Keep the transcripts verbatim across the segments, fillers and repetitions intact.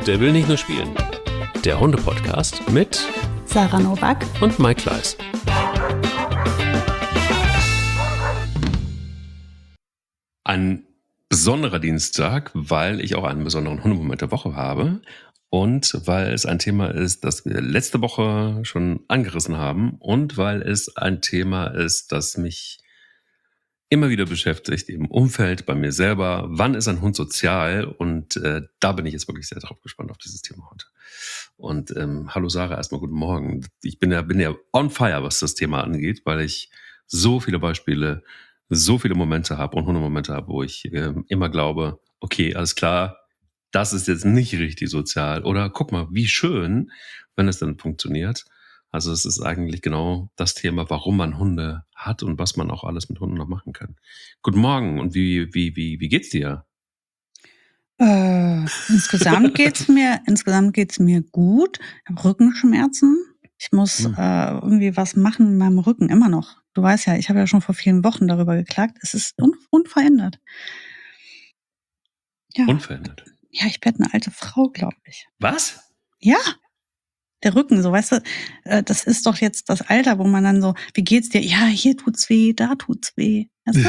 Der will nicht nur spielen. Der Hunde-Podcast mit Sarah Nowak und Mike Kleiss. Ein besonderer Dienstag, weil ich auch einen besonderen Hundemoment der Woche habe und weil es ein Thema ist, das wir letzte Woche schon angerissen haben und weil es ein Thema ist, das mich immer wieder beschäftigt, im Umfeld, bei mir selber. Wann ist ein Hund sozial? Und äh, da bin ich jetzt wirklich sehr drauf gespannt auf dieses Thema heute. Und ähm, hallo Sarah, erstmal guten Morgen. Ich bin ja, bin ja on fire, was das Thema angeht, weil ich so viele Beispiele, so viele Momente habe und Hundemomente habe, wo ich äh, immer glaube, okay, alles klar, das ist jetzt nicht richtig sozial. Oder guck mal, wie schön, wenn es dann funktioniert. Also es ist eigentlich genau das Thema, warum man Hunde hat und was man auch alles mit Hunden noch machen kann. Guten Morgen und wie, wie, wie, wie geht's dir? Äh, insgesamt geht's mir, insgesamt geht's mir gut. Ich habe Rückenschmerzen. Ich muss Hm. äh, irgendwie was machen mit meinem Rücken, immer noch. Du weißt ja, ich habe ja schon vor vielen Wochen darüber geklagt. Es ist un- unverändert. Ja. Unverändert. Ja, ich werde eine alte Frau, glaube ich. Was? Ja, der Rücken, so, weißt du, äh, das ist doch jetzt das Alter, wo man dann so, wie geht's dir? Ja, hier tut's weh, da tut's weh. Weißt du?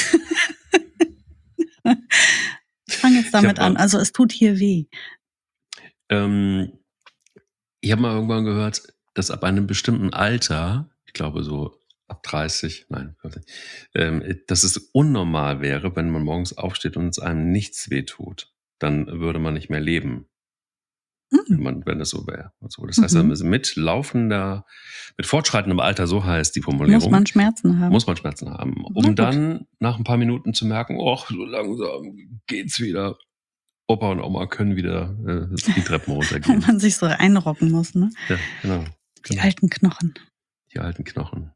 Ich fange jetzt damit hab an. mal- Also es tut hier weh. Ähm, ich habe mal irgendwann gehört, dass ab einem bestimmten Alter, ich glaube so ab dreißig, nein, ähm, dass es unnormal wäre, wenn man morgens aufsteht und es einem nichts wehtut. Dann würde man nicht mehr leben. Wenn, Mhm. man, wenn das so wäre. Also, das heißt, Mhm. mit laufender, mit fortschreitendem Alter, so heißt die Formulierung, Muss man Schmerzen haben. muss man Schmerzen haben, um Na gut. dann nach ein paar Minuten zu merken, oh, so langsam geht's wieder. Opa und Oma können wieder äh, die Treppen Wo runtergehen. man sich so einrocken muss, ne? Ja, genau. Die genau. alten Knochen. Die alten Knochen.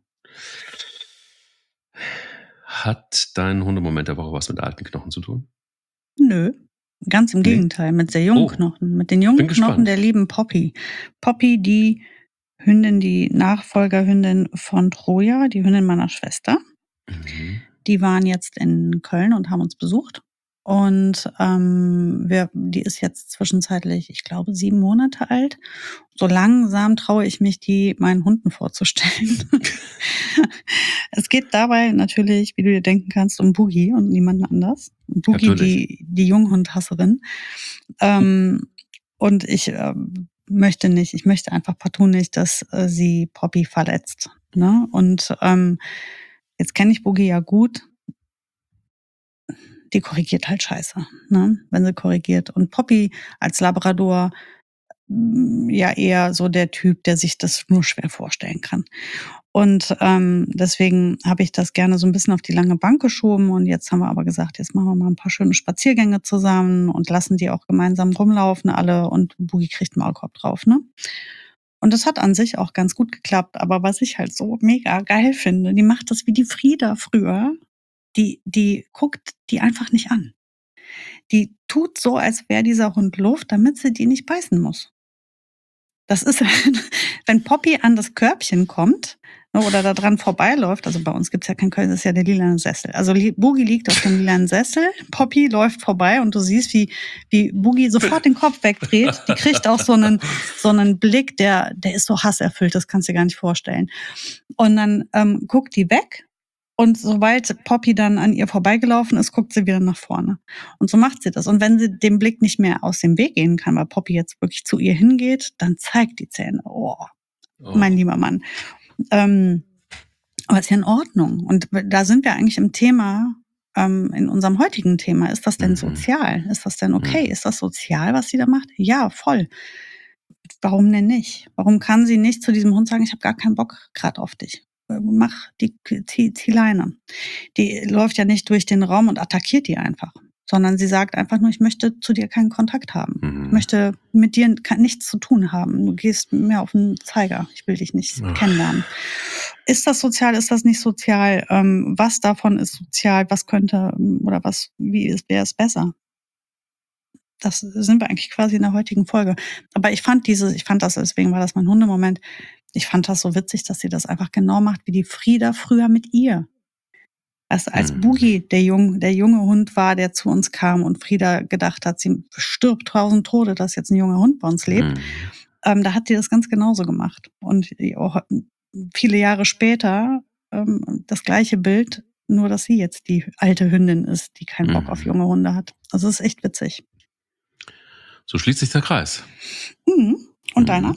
Hat dein Hundemoment der Woche was mit alten Knochen zu tun? Nö. Ganz im Nee? Gegenteil, mit sehr jungen Oh, Knochen. Mit den jungen bin Knochen gespannt. der lieben Poppy. Poppy, die Hündin, die Nachfolgerhündin von Troja, die Hündin meiner Schwester. Mhm. Die waren jetzt in Köln und haben uns besucht. Und ähm, wir, die ist jetzt zwischenzeitlich, ich glaube, sieben Monate alt. So langsam traue ich mich, die meinen Hunden vorzustellen. Es geht dabei natürlich, wie du dir denken kannst, um Boogie und niemanden anders. Boogie, Natürlich. die, die Junghundhasserin. Ähm, und ich ähm, möchte nicht, ich möchte einfach partout nicht, dass äh, sie Poppy verletzt. Ne? Und ähm, jetzt kenne ich Boogie ja gut. Die korrigiert halt scheiße, ne? Wenn sie korrigiert. Und Poppy als Labrador, mm, ja eher so der Typ, der sich das nur schwer vorstellen kann. Und ähm, deswegen habe ich das gerne so ein bisschen auf die lange Bank geschoben. Und jetzt haben wir aber gesagt, jetzt machen wir mal ein paar schöne Spaziergänge zusammen und lassen die auch gemeinsam rumlaufen alle. Und Boogie kriegt einen Maulkorb drauf, ne? Und das hat an sich auch ganz gut geklappt. Aber was ich halt so mega geil finde, die macht das wie die Frieda früher. Die, die guckt die einfach nicht an. Die tut so, als wäre dieser Hund Luft, damit sie die nicht beißen muss. Das ist, wenn Poppy an das Körbchen kommt, ne, oder da dran vorbeiläuft, also bei uns gibt's ja kein Körbchen, das ist ja der lilane Sessel. Also Li- Boogie liegt auf dem lilanen Sessel, Poppy läuft vorbei und du siehst, wie, wie Boogie sofort den Kopf wegdreht. Die kriegt auch so einen, so einen Blick, der, der ist so hasserfüllt, das kannst du dir gar nicht vorstellen. Und dann ähm, guckt die weg. Und sobald Poppy dann an ihr vorbeigelaufen ist, guckt sie wieder nach vorne. Und so macht sie das. Und wenn sie dem Blick nicht mehr aus dem Weg gehen kann, weil Poppy jetzt wirklich zu ihr hingeht, dann zeigt die Zähne. Oh, Oh. mein lieber Mann. Ähm, aber ist ja in Ordnung. Und da sind wir eigentlich im Thema, ähm, in unserem heutigen Thema. Ist das denn Mhm. sozial? Ist das denn okay? Mhm. Ist das sozial, was sie da macht? Ja, voll. Warum denn nicht? Warum kann sie nicht zu diesem Hund sagen, ich habe gar keinen Bock gerade auf dich? Mach die, zieh, zieh Leine. Die läuft ja nicht durch den Raum und attackiert die einfach, sondern sie sagt einfach nur, ich möchte zu dir keinen Kontakt haben. Mhm. Ich möchte mit dir nichts zu tun haben. Du gehst mir auf den Zeiger. Ich will dich nicht Ach. kennenlernen. Ist das sozial? Ist das nicht sozial? Ähm, was davon ist sozial? Was könnte oder was, wie ist, wäre es besser? Das sind wir eigentlich quasi in der heutigen Folge. Aber ich fand diese, ich fand das, deswegen war das mein Hundemoment. Ich fand das so witzig, dass sie das einfach genau macht, wie die Frieda früher mit ihr. Weißt du, als Mhm. Boogie der jung der junge Hund war, der zu uns kam und Frieda gedacht hat, sie stirbt tausend Tode, dass jetzt 'n junger Hund bei uns lebt, Mhm. ähm, da hat die das ganz genauso gemacht. Und i auch viele Jahre später, ähm, das gleiche Bild, nur dass sie jetzt die alte Hündin ist, die keinen Bock auf Mhm. junge Hunde hat. Also, ist echt witzig. So schließt sich der Kreis. Mhm. Und deiner? Mhm.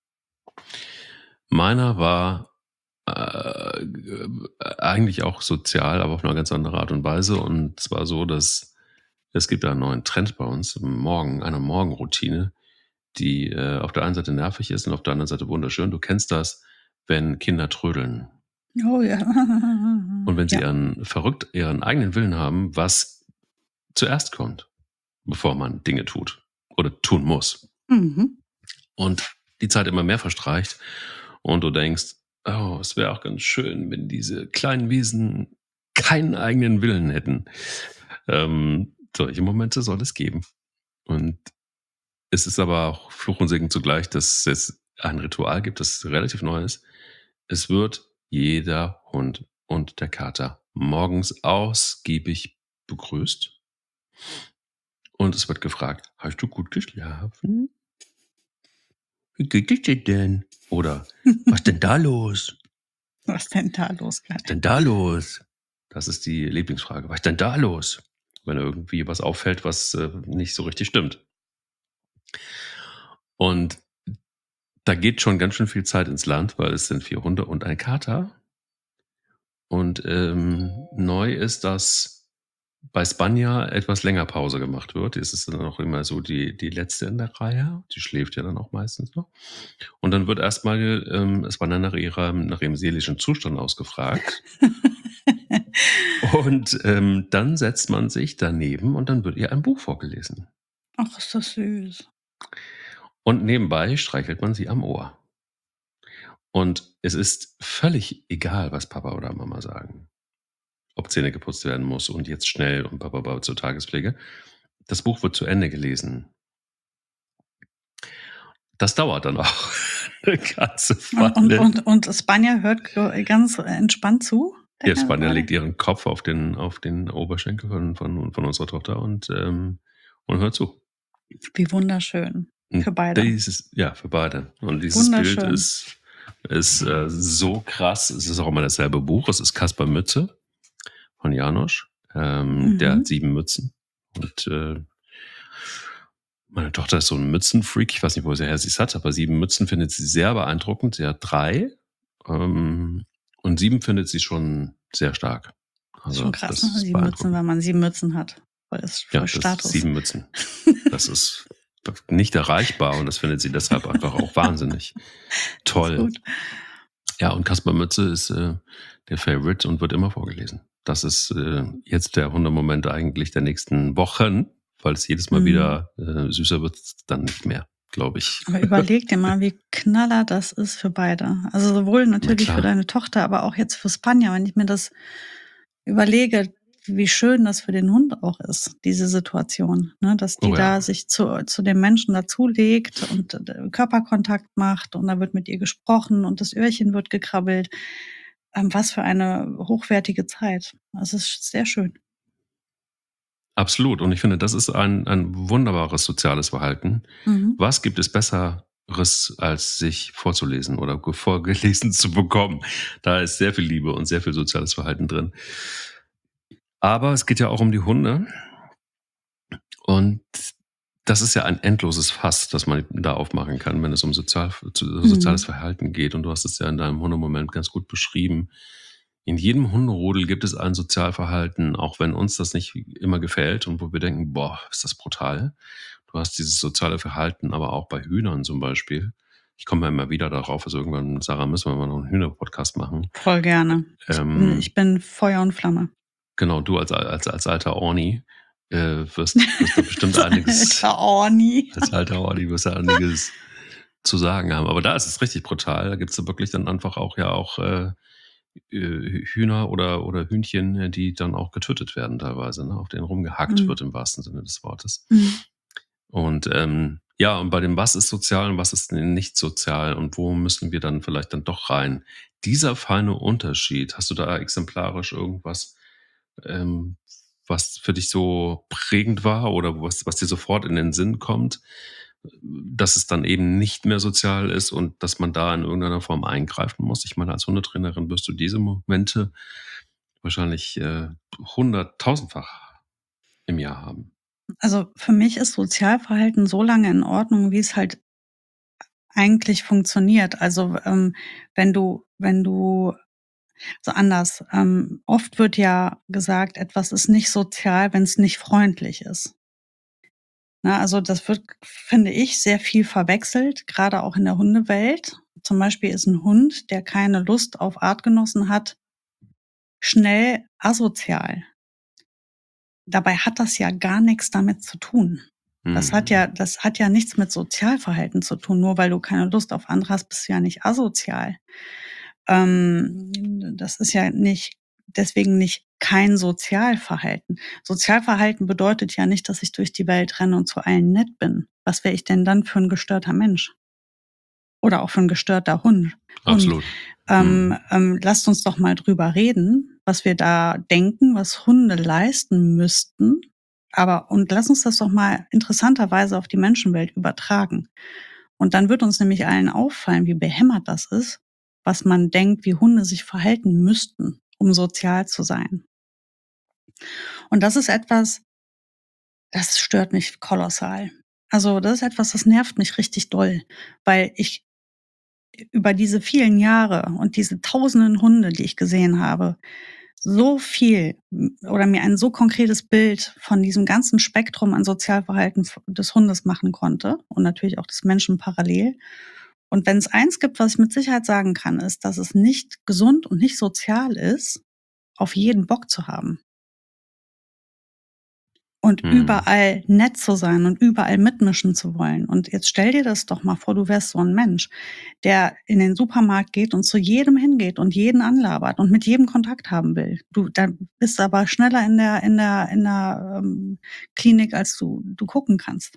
Meiner war, äh, g eigentlich auch sozial, aber auf 'ne ganz andere Art und Weise. Und zwar so, dass es gibt da 'n neuen Trend bei uns im Morgen eine Morgenroutine, die, äh, auf der einen Seite nervig ist und auf der anderen Seite wunderschön. Du kennst das, wenn Kinder trödeln. Oh ja. Und wenn sie Ja. ihren verrückt ihren eigenen Willen haben, was zuerst kommt, bevor man Dinge tut oder tun muss. Mhm. Und die Zeit immer mehr verstreicht und du denkst: „Oh, es wäre auch ganz schön, wenn diese kleinen Wesen keinen eigenen Willen hätten.“ Ähm, solche Momente soll es geben. Und es ist aber auch Fluch und Segen zugleich, dass es ein Ritual gibt, das relativ neu ist. Es wird jeder Hund und der Kater morgens ausgiebig begrüßt. Und es wird gefragt: „Hast du gut geschlafen?“ „Wie geht es dir denn?“ Oder: „Was denn da los?“ Was denn da los, „Was Gott? denn da los?“ Das ist die Lieblingsfrage. „Was denn da los?“ Wenn irgendwie was auffällt, was, äh, nicht so richtig stimmt. Und da geht schon ganz schön viel Zeit ins Land, weil es sind vier Hunde und ein Kater. Und, ähm, neu ist, dass bei Spanja etwas länger Pause gemacht wird. Es ist dann auch immer so die die Letzte in der Reihe. Die schläft ja dann auch meistens noch. Und dann wird erst mal, ähm, Spanja nach ihrer nach ihrem seelischen Zustand ausgefragt. Und, ähm, dann setzt man sich daneben und dann wird ihr ein Buch vorgelesen. Ach, ist das süß. Und nebenbei streichelt man sie am Ohr. Und es ist völlig egal, was Papa oder Mama sagen. Ob Zähne geputzt werden muss und jetzt schnell und ba ba ba zur Tagespflege. Das Buch wird zu Ende gelesen. Das dauert dann auch 'ne ganze Und und Weile. und und Spanja hört gl ganz entspannt zu, Ja, denke Spanja gerade? legt ihren Kopf auf den auf den Oberschenkel von von von unserer Tochter und, ähm und hört zu. Wie wunderschön. Und Für beide. dieses ja, für beide. Und dieses Bild Wunderschön. ist ist, äh, so krass. Es ist auch immer dasselbe Buch. Es ist Kaspar Mütze von János. Ähm, der hat Mhm. sieben Mützen und, äh meine Tochter ist so 'n Mützenfreak. Ich weiß nicht, woher sie's hat, aber sieben Mützen findet sie sehr beeindruckend. Sie hat drei, ähm, und sieben findet sie schon sehr stark. Ist schon Also, krass, das ne? ist sieben Mützen, beeindruckend. weil man sieben Mützen hat. Voll das Ja, voll das Status. sieben Mützen. Das ist b nicht erreichbar und das findet sie deshalb einfach auch wahnsinnig Das ist toll. gut. Ja, und Kaspar Mütze ist, äh, der Favorite und wird immer vorgelesen. Das ist, äh, jetzt der Hundemoment eigentlich der nächsten Wochen, weil es jedes Mal Mhm. wieder, äh, süßer wird dann nicht mehr, glaube ich. Aber überleg dir mal, wie Knaller das ist für beide. Also, sowohl Na natürlich für klar. deine Tochter, aber auch jetzt für Spanja. Wenn ich mir das überlege, wie schön das für den Hund auch ist, diese Situation, ne? Dass die Oh ja. da sich zu zu dem Menschen dazulegt und d Körperkontakt macht und da wird mit ihr gesprochen und das Öhrchen wird gekrabbelt. Ähm, was für eine hochwertige Zeit. Das ist sehr schön. Absolut. Und ich finde, das ist ein ein wunderbares soziales Verhalten. Mhm. Was gibt es Besseres, als sich vorzulesen oder ge vorgelesen zu bekommen? Da ist sehr viel Liebe und sehr viel soziales Verhalten drin. Aber es geht ja auch um die Hunde. Und das ist ja ein endloses Fass, das man da aufmachen kann, wenn es um sozial zu soziales Mhm. Verhalten geht. Und du hast es ja in deinem Hundemoment ganz gut beschrieben. In jedem Hunderudel gibt es ein Sozialverhalten, auch wenn uns das nicht immer gefällt und wo wir denken: „Boah, ist das brutal.“ Du hast dieses soziale Verhalten aber auch bei Hühnern zum Beispiel. Ich komme ja immer wieder darauf, also irgendwann, Sarah, müssen wir mal noch 'n Hühner-Podcast machen. Voll gerne. Ich bin Ähm ich bin Feuer und Flamme. Genau, du als als als alter Orni, äh, wirst wirst da bestimmt einiges Alter Orni. als alter Orni wirst du einiges zu sagen haben. Aber da ist es richtig brutal. Da gibt's ja wirklich dann einfach auch ja auch, äh, äh, Hühner oder oder Hühnchen, die dann auch getötet werden teilweise, ne? Auf denen rumgehackt Mhm. wird im wahrsten Sinne des Wortes. Mhm. Und, ähm, ja, und bei dem was ist sozial und was ist nicht sozial und wo müssen wir dann vielleicht dann doch rein? Dieser feine Unterschied, hast du da exemplarisch irgendwas, ähm, was für dich so prägend war oder was was dir sofort in den Sinn kommt, dass es dann eben nicht mehr sozial ist und dass man da in irgendeiner Form eingreifen muss? Ich meine, als Hundetrainerin wirst du diese Momente wahrscheinlich, äh, hunderttausendfach im Jahr haben. Also, für mich ist Sozialverhalten so lange in Ordnung, wie es halt eigentlich funktioniert. Also, ähm, wenn du wenn du so anders, ähm, oft wird ja gesagt, etwas ist nicht sozial, wenn es nicht freundlich ist. Ne, also das wird, finde ich, sehr viel verwechselt, gerade auch in der Hundewelt. Zum Beispiel ist ein Hund, der keine Lust auf Artgenossen hat, schnell asozial. Dabei hat das ja gar nichts damit zu tun. Das hat ja Mhm. das hat ja nichts mit Sozialverhalten zu tun. Nur weil du keine Lust auf andere hast, bist du ja nicht asozial. Ähm, das ist ja nicht deswegen nicht kein Sozialverhalten. Sozialverhalten bedeutet ja nicht, dass ich durch die Welt renne und zu allen nett bin. Was wäre ich denn dann für 'n gestörter Mensch oder auch für 'n gestörter Hund Hund? Absolut. Ähm, Mhm. ähm, lasst uns doch mal drüber reden, was wir da denken, was Hunde leisten müssten. Aber und lass uns das doch mal interessanterweise auf die Menschenwelt übertragen. Und dann wird uns nämlich allen auffallen, wie behämmert das ist, was man denkt, wie Hunde sich verhalten müssten, um sozial zu sein. Und das ist etwas, das stört mich kolossal. Also, das ist etwas, das nervt mich richtig doll, weil ich über diese vielen Jahre und diese tausenden Hunde, die ich gesehen habe, so viel m oder mir ein so konkretes Bild von diesem ganzen Spektrum an Sozialverhalten v des Hundes machen konnte und natürlich auch des Menschen parallel. Und wenn es eins gibt, was ich mit Sicherheit sagen kann, ist, dass es nicht gesund und nicht sozial ist, auf jeden Bock zu haben. Und Mhm. überall nett zu sein und überall mitmischen zu wollen. Und jetzt stell dir das doch mal vor, du wärst so 'n Mensch, der in den Supermarkt geht und zu jedem hingeht und jeden anlabert und mit jedem Kontakt haben will. Du, dann bist du aber schneller in der in der in der, ähm, Klinik, als du du gucken kannst.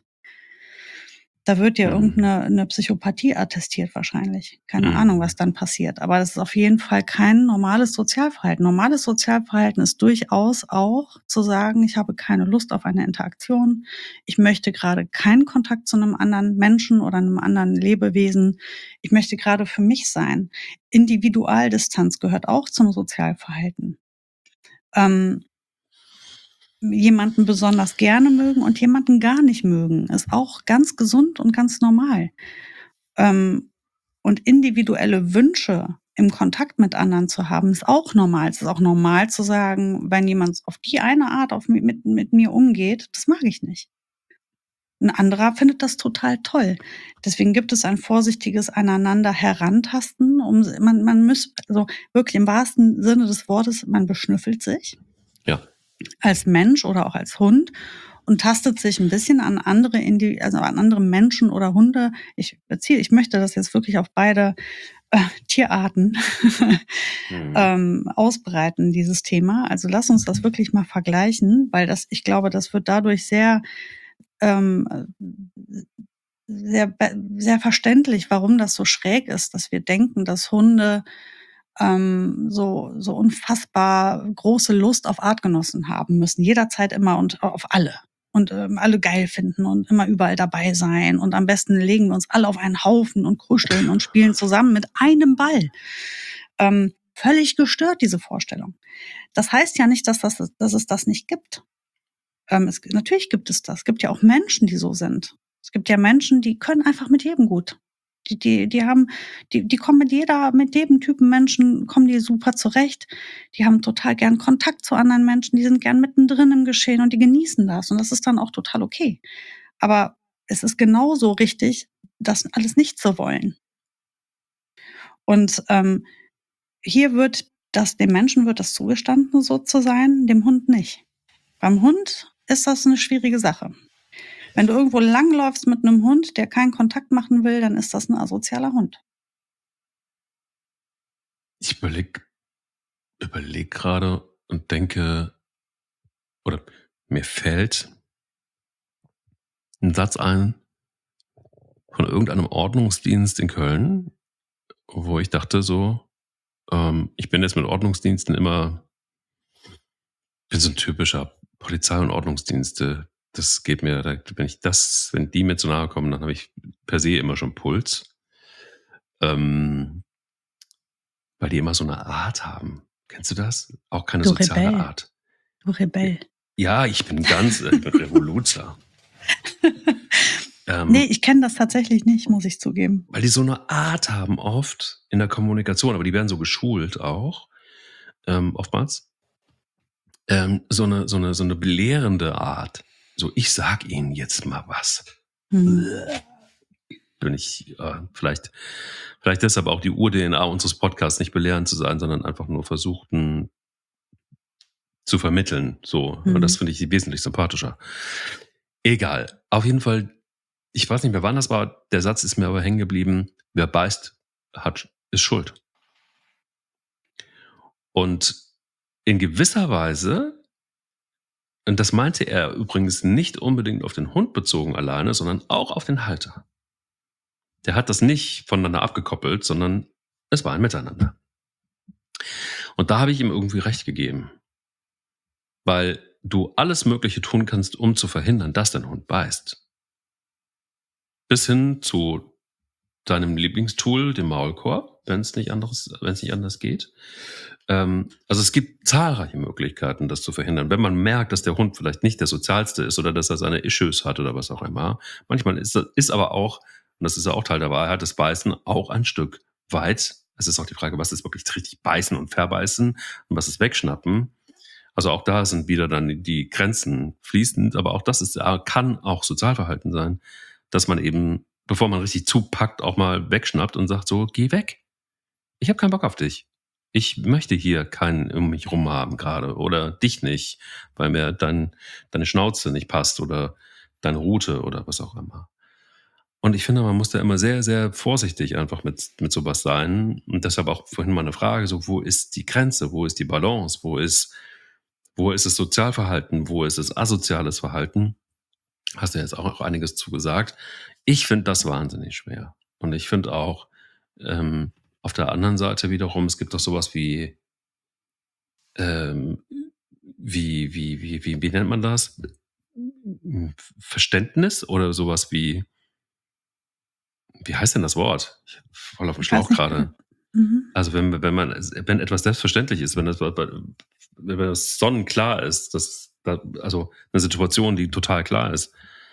Da wird dir irgend Mhm. 'ne 'ne Psychopathie attestiert wahrscheinlich. Keine Ahnung, was Mhm. dann passiert. Aber das ist auf jeden Fall kein normales Sozialverhalten. Normales Sozialverhalten ist durchaus auch zu sagen: „Ich habe keine Lust auf eine Interaktion. Ich möchte grade keinen Kontakt zu 'nem anderen Menschen oder 'nem anderen Lebewesen. Ich möchte grade für mich sein.“ Individualdistanz gehört auch zum Sozialverhalten. Ähm Jemanden besonders gerne mögen und jemanden gar nicht mögen, ist auch ganz gesund und ganz normal. Ähm, und individuelle Wünsche im Kontakt mit anderen zu haben, ist auch normal. Es ist auch normal zu sagen, wenn jemand auf die eine Art auf mi mit mit mir umgeht, das mag ich nicht. 'N anderer findet das total toll. Deswegen gibt es ein vorsichtiges Aneinander Herantasten, um s man man müsst also wirklich im wahrsten Sinne des Wortes, man beschnüffelt sich Ja. als Mensch oder auch als Hund und tastet sich 'n bisschen an andere Indi also, an andere Menschen oder Hunde. Ich beziehe ich möchte das jetzt wirklich auf beide, äh, Tierarten, Mhm. ähm, ausbreiten, dieses Thema. Also, lass uns das wirklich mal vergleichen, weil das ich glaube, das wird dadurch sehr, ähm, äh, sehr be sehr verständlich, warum das so schräg ist, dass wir denken, dass Hunde, ähm, so so unfassbar große Lust auf Artgenossen haben müssen, jederzeit immer und auf alle und, ähm, alle geil finden und immer überall dabei sein und am besten legen wir uns alle auf einen Haufen und kuscheln und spielen zusammen mit einem Ball. Ähm, völlig gestört, diese Vorstellung. Das heißt ja nicht, dass das dass es das nicht gibt. Ähm, es natürlich gibt es das. Es gibt ja auch Menschen, die so sind. Es gibt ja Menschen, die können einfach mit jedem gut. Die die die haben die die kommen mit jeder mit jedem Typen Menschen kommen die super zurecht. Die haben total gern Kontakt zu anderen Menschen, die sind gern mittendrin im Geschehen und die genießen das und das ist dann auch total okay. Aber es ist genauso richtig, das alles nicht zu wollen. Und, ähm, hier wird das dem Menschen wird das zugestanden, so zu sein, dem Hund nicht. Beim Hund ist das 'ne schwierige Sache. Wenn du irgendwo langläufst mit 'nem Hund, der keinen Kontakt machen will, dann ist das 'n asozialer Hund. Ich überlege überlege grade und denke oder mir fällt 'n Satz ein von irgendeinem Ordnungsdienst in Köln, wo ich dachte so, ähm, ich bin jetzt mit Ordnungsdiensten immer bin so ein typischer Polizei und Ordnungsdienste. Das geht mir, da wenn ich das wenn die mir zu nahe kommen, dann habe ich per se immer schon Puls. Ähm, weil die immer so 'ne Art haben. Kennst du das? Auch keine Du soziale Rebell, Art. du Rebell. Ja, ich bin ganz äh, ich bin Revoluzer. Ne, Ähm, ich kenne das tatsächlich nicht, muss ich zugeben. weil die so 'ne Art haben oft in der Kommunikation, aber die werden so geschult auch, ähm, oftmals. Ähm, so 'ne so 'ne so 'ne belehrende Art. So: „Ich sage Ihnen jetzt mal was." Mhm. Bin ich, äh, vielleicht vielleicht deshalb auch die Ur-D N A unseres Podcasts, nicht belehrend zu sein, sondern einfach nur versuchen zu vermitteln, so. Und das Mhm. finde ich wesentlich sympathischer. Egal. Auf jeden Fall, ich weiß nicht mehr, wann das war, der Satz ist mir aber hängen geblieben: „Wer beißt, hat ist schuld." Und in gewisser Weise, und das meinte er übrigens nicht unbedingt auf den Hund bezogen alleine, sondern auch auf den Halter. Der hat das nicht voneinander abgekoppelt, sondern es war ein Miteinander. Und da habe ich ihm irgendwie recht gegeben, weil du alles Mögliche tun kannst, um zu verhindern, dass dein Hund beißt. Bis hin zu deinem Lieblingstool, dem Maulkorb, wenn es nicht anderes, wenn es nicht anders geht. Ähm, also es gibt zahlreiche Möglichkeiten, das zu verhindern. Wenn man merkt, dass der Hund vielleicht nicht der sozialste ist oder dass er seine Issues hat oder was auch immer. Manchmal ist, ist aber auch, und das ist ja auch Teil der Wahrheit, das Beißen auch ein Stück weit. Es ist auch die Frage, was ist wirklich richtig beißen und verbeißen und was ist wegschnappen. Also auch da sind wieder dann die Grenzen fließend, aber auch das ist, kann auch Sozialverhalten sein, dass man eben, bevor man richtig zupackt, auch mal wegschnappt und sagt so: „Geh weg. Ich habe keinen Bock auf dich. Ich möchte hier keinen um mich rum haben gerade oder dich nicht, weil mir dein deine Schnauze nicht passt oder deine Rute oder was auch immer." Und ich finde, man muss da immer sehr, sehr vorsichtig einfach mit mit so was sein. Und deshalb auch vorhin meine Frage so: Wo ist die Grenze? Wo ist die Balance? Wo ist wo ist das Sozialverhalten? Wo ist das asoziales Verhalten? Hast du jetzt auch noch einiges zu gesagt. Ich finde das wahnsinnig schwer. Und ich finde auch, ähm, auf der anderen Seite wiederum, es gibt doch sowas wie, ähm, wie, wie, wie, wie, wie nennt man das? Verständnis oder sowas wie, wie heißt denn das Wort? Ich bin voll auf dem Ich weiß Schlauch nicht. gerade. Mhm. Also wenn, wenn man, wenn etwas selbstverständlich ist, wenn das, wenn das sonnenklar ist, das, also eine Situation, die total klar ist,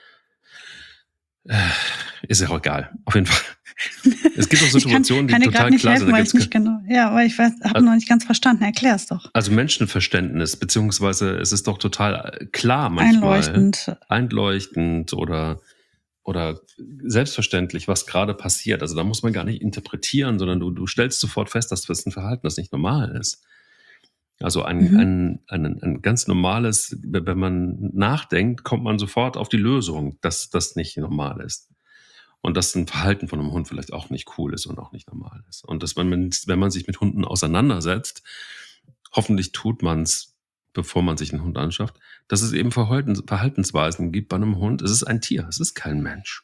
ist ja auch egal. Auf jeden Fall. Es gibt auch Ich kann Situationen, die kann dir grad total nicht klar sind. helfen, Da weil gibt's ich nicht genau ja, aber ich weiß habe noch nicht ganz verstanden. Erklär's doch. also Menschenverständnis, beziehungsweise es ist doch total klar manchmal, Einleuchtend. einleuchtend oder oder selbstverständlich, was gerade passiert. Also da muss man gar nicht interpretieren, sondern du du stellst sofort fest, dass das ein Verhalten, das nicht normal ist. Also ein Mhm. ein ein ein ganz normales, wenn man nachdenkt, kommt man sofort auf die Lösung, dass das nicht normal ist. Und dass ein Verhalten von einem Hund vielleicht auch nicht cool ist und auch nicht normal ist. Und dass man, wenn man sich mit Hunden auseinandersetzt, hoffentlich tut man's, bevor man sich einen Hund anschafft, dass es eben Verhaltens Verhaltensweisen gibt bei einem Hund. Es ist ein Tier, es ist kein Mensch.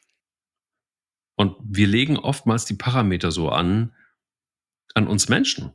Und wir legen oftmals die Parameter so an an uns Menschen.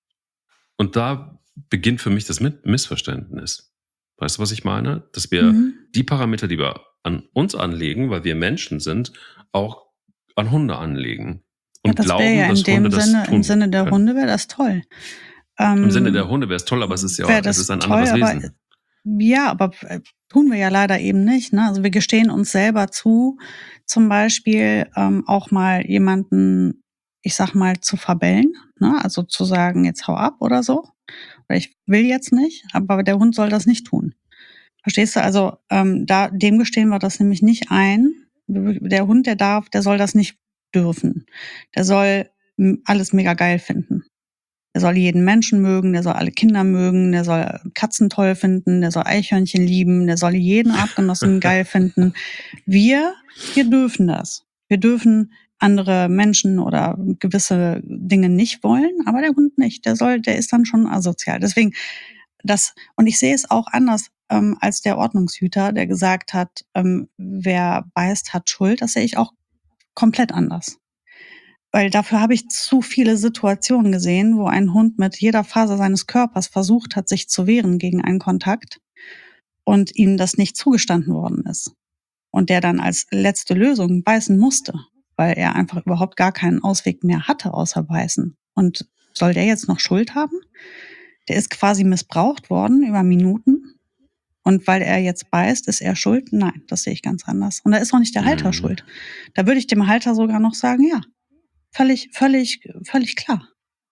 Und da beginnt für mich das Mit Missverständnis. Weißt du, was ich meine? Dass wir Mhm. die Parameter, die wir an uns anlegen, weil wir Menschen sind, auch an Hunde anlegen Ja, und das wäre glauben, ja in dass Hunde dem das Sinne im tun Sinne der können. Hunde wäre das toll. Im Sinne der Ähm, Hunde wäre es toll, aber es ist ja, wäre es ist das ein toll, anderes aber Wesen. ja, aber äh, tun wir ja leider eben nicht, ne? Also, wir gestehen uns selber zu, zum Beispiel, ähm, auch mal jemanden, ich sage mal, zu verbellen, ne? Also, zu sagen: „Jetzt hau ab" oder so. Oder „Ich will jetzt nicht", aber der Hund soll das nicht tun. Verstehst du? Also, ähm, da dem gestehen wir das nämlich nicht ein. Der Hund, der darf der soll das nicht dürfen. Der soll, hm, alles mega geil finden. Der soll jeden Menschen mögen, der soll alle Kinder mögen, der soll Katzen toll finden, der soll Eichhörnchen lieben, der soll jeden Artgenossen geil finden. Wir wir dürfen das. Wir dürfen andere Menschen oder gewisse Dinge nicht wollen, aber der Hund nicht. Der soll der ist dann schon asozial. Deswegen das und ich sehe es auch anders, ähm, als der Ordnungshüter, der gesagt hat, ähm: „Wer beißt, hat Schuld." Das sehe ich auch komplett anders. Weil dafür habe ich zu viele Situationen gesehen, wo ein Hund mit jeder Faser seines Körpers versucht hat, sich zu wehren gegen einen Kontakt und ihm das nicht zugestanden worden ist. Und der dann als letzte Lösung beißen musste, weil er einfach überhaupt gar keinen Ausweg mehr hatte außer beißen. Und soll der jetzt noch Schuld haben? Der ist quasi missbraucht worden über Minuten. Und weil er jetzt beißt, ist er schuld? Nein, das sehe ich ganz anders. Und da ist auch nicht der Halter Mhm. schuld. Da würde ich dem Halter sogar noch sagen, ja, völlig, völlig, völlig klar.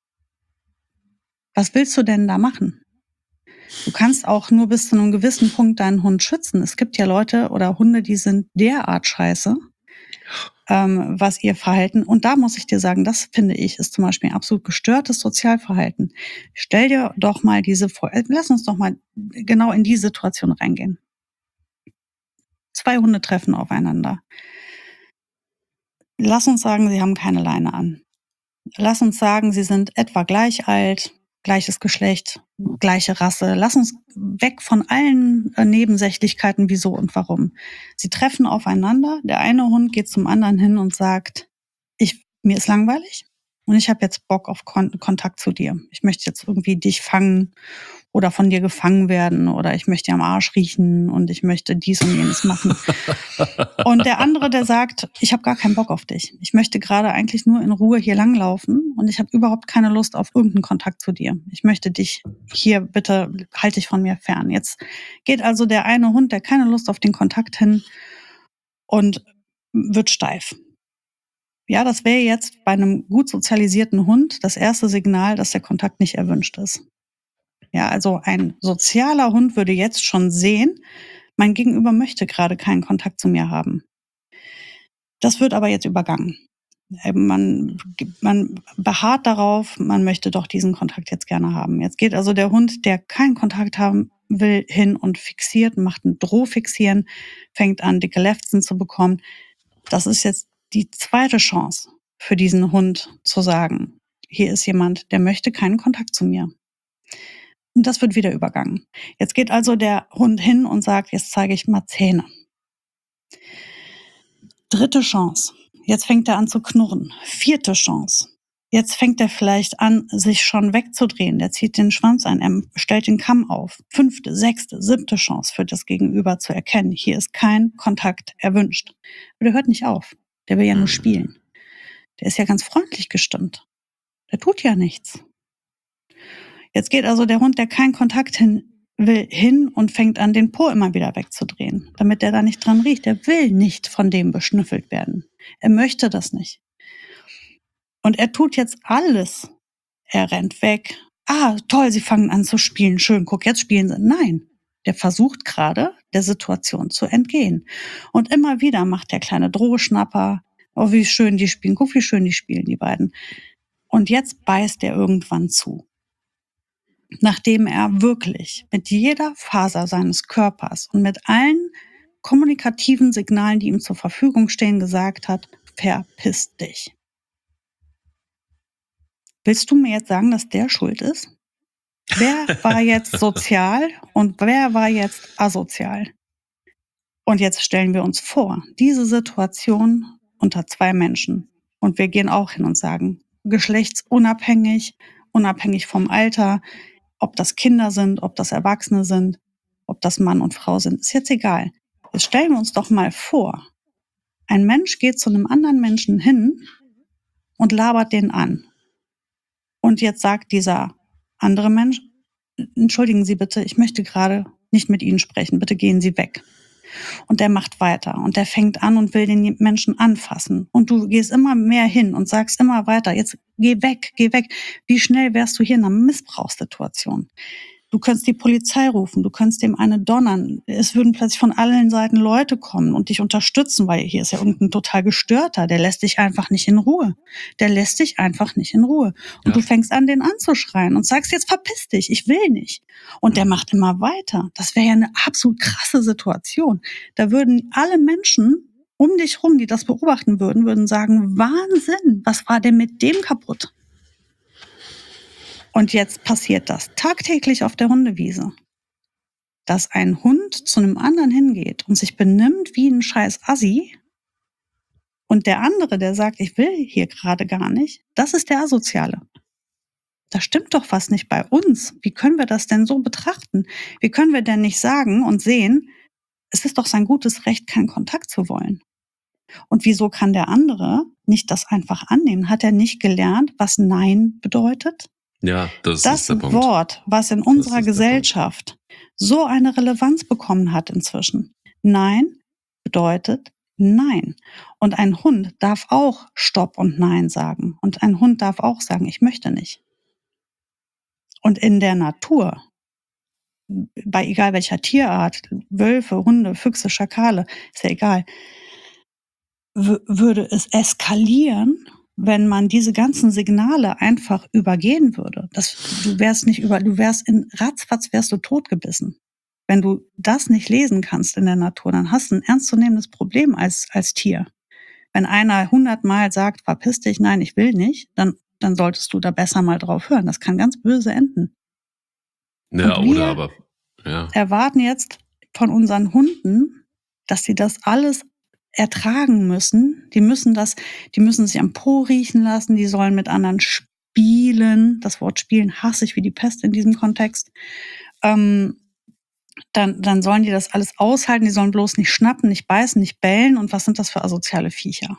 Was willst du denn da machen? Du kannst auch nur bis zu einem gewissen Punkt deinen Hund schützen. Es gibt ja Leute oder Hunde, die sind derart scheiße, ähm, was ihr Verhalten. Und da muss ich dir sagen, das finde ich, ist zum Beispiel ein absolut gestörtes Sozialverhalten. Stell dir doch mal diese vor, äh, lass uns doch mal genau in die Situation reingehen. Zwei Hunde treffen aufeinander. Lass uns sagen, sie haben keine Leine an. Lass uns sagen, sie sind etwa gleich alt, gleiches Geschlecht, gleiche Rasse. Lass uns weg von allen äh, Nebensächlichkeiten, wieso und warum. Sie treffen aufeinander. Der eine Hund geht zum anderen hin und sagt, ich, mir ist langweilig und ich habe jetzt Bock auf Kon- Kontakt zu dir. Ich möchte jetzt irgendwie dich fangen oder von dir gefangen werden oder ich möchte dir am Arsch riechen und ich möchte dies und jenes machen. Und der andere, der sagt, ich habe gar keinen Bock auf dich. Ich möchte gerade eigentlich nur in Ruhe hier langlaufen und ich habe überhaupt keine Lust auf irgendeinen Kontakt zu dir. Ich möchte dich hier, bitte halt dich von mir fern. Jetzt geht also der eine Hund, der keine Lust auf den Kontakt hin und wird steif. Ja, das wäre jetzt bei einem gut sozialisierten Hund das erste Signal, dass der Kontakt nicht erwünscht ist. Ja, also ein sozialer Hund würde jetzt schon sehen, mein Gegenüber möchte gerade keinen Kontakt zu mir haben. Das wird aber jetzt übergangen. Man, man beharrt darauf, man möchte doch diesen Kontakt jetzt gerne haben. Jetzt geht also der Hund, der keinen Kontakt haben will, hin und fixiert, macht ein Drohfixieren, fängt an, dicke Lefzen zu bekommen. Das ist jetzt die zweite Chance für diesen Hund zu sagen, hier ist jemand, der möchte keinen Kontakt zu mir. Und das wird wieder übergangen. Jetzt geht also der Hund hin und sagt, jetzt zeige ich mal Zähne. Dritte Chance. Jetzt fängt er an zu knurren. Vierte Chance. Jetzt fängt er vielleicht an, sich schon wegzudrehen. Der zieht den Schwanz ein, er stellt den Kamm auf. Fünfte, sechste, siebte Chance für das Gegenüber zu erkennen. Hier ist kein Kontakt erwünscht. Aber der hört nicht auf. Der will ja nur spielen. Der ist ja ganz freundlich gestimmt. Der tut ja nichts. Jetzt geht also der Hund, der keinen Kontakt hin will, hin und fängt an, den Po immer wieder wegzudrehen, damit der da nicht dran riecht. Der will nicht von dem beschnüffelt werden. Er möchte das nicht. Und er tut jetzt alles. Er rennt weg. Ah, toll, sie fangen an zu spielen. Schön, guck, jetzt spielen sie. Nein, der versucht gerade, der Situation zu entgehen. Und immer wieder macht der kleine Drohschnapper. Oh, wie schön die spielen. Guck, wie schön die spielen, die beiden. Und jetzt beißt er irgendwann zu. Nachdem er wirklich mit jeder Faser seines Körpers und mit allen kommunikativen Signalen, die ihm zur Verfügung stehen, gesagt hat, verpiss dich. Willst du mir jetzt sagen, dass der schuld ist? Wer war jetzt sozial und wer war jetzt asozial? Und jetzt stellen wir uns vor, diese Situation unter zwei Menschen. Und wir gehen auch hin und sagen, geschlechtsunabhängig, unabhängig vom Alter, ob das Kinder sind, ob das Erwachsene sind, ob das Mann und Frau sind, ist jetzt egal. Jetzt stellen wir uns doch mal vor, ein Mensch geht zu einem anderen Menschen hin und labert den an. Und jetzt sagt dieser andere Mensch, entschuldigen Sie bitte, ich möchte gerade nicht mit Ihnen sprechen, bitte gehen Sie weg. Und der macht weiter und der fängt an und will den Menschen anfassen. Und du gehst immer mehr hin und sagst immer weiter, jetzt geh weg, geh weg. Wie schnell wärst du hier in einer Missbrauchssituation? Du könntest die Polizei rufen, du könntest dem eine donnern. Es würden plötzlich von allen Seiten Leute kommen und dich unterstützen, weil hier ist ja irgendein total Gestörter, der lässt dich einfach nicht in Ruhe. Der lässt dich einfach nicht in Ruhe. Und Ja. du fängst an, den anzuschreien und sagst, jetzt verpiss dich, ich will nicht. Und der macht immer weiter. Das wäre ja eine absolut krasse Situation. Da würden alle Menschen um dich rum, die das beobachten würden, würden sagen, Wahnsinn, was war denn mit dem kaputt? Und jetzt passiert das tagtäglich auf der Hundewiese, dass ein Hund zu einem anderen hingeht und sich benimmt wie ein scheiß Assi Und der andere, der sagt: „Ich will hier gerade gar nicht“, das ist der Asoziale. Da stimmt doch was nicht bei uns. Wie können wir das denn so betrachten? Wie können wir denn nicht sagen und sehen, es ist doch sein gutes Recht, keinen Kontakt zu wollen? Und wieso kann der andere nicht das einfach annehmen? Hat er nicht gelernt, was Nein bedeutet? Ja, das ist Das der Punkt. Wort, was in Das unserer ist der Punkt. Gesellschaft so eine Relevanz bekommen hat inzwischen. Nein bedeutet Nein. Und ein Hund darf auch Stopp und Nein sagen. Und ein Hund darf auch sagen: „Ich möchte nicht.“ Und in der Natur, bei egal welcher Tierart, Wölfe, Hunde, Füchse, Schakale, ist ja egal, wü würde es eskalieren, wenn man diese ganzen Signale einfach übergehen würde. Das du wärst nicht über du wärst in ratzfatz wärst du totgebissen. Wenn du das nicht lesen kannst in der Natur, dann hast du 'n ernstzunehmendes Problem als als Tier. Wenn einer hundertmal sagt: „Verpiss dich, nein, ich will nicht“, dann dann solltest du da besser mal drauf hören. Das kann ganz böse enden. Ja, Und oder wir aber ja. erwarten jetzt von unseren Hunden, dass sie das alles ertragen müssen. Die müssen das die müssen sich am Po riechen lassen, die sollen mit anderen spielen. Das Wort spielen hasse ich wie die Pest in diesem Kontext. Ähm, dann dann sollen die das alles aushalten, die sollen bloß nicht schnappen, nicht beißen, nicht bellen und was sind das für asoziale Viecher?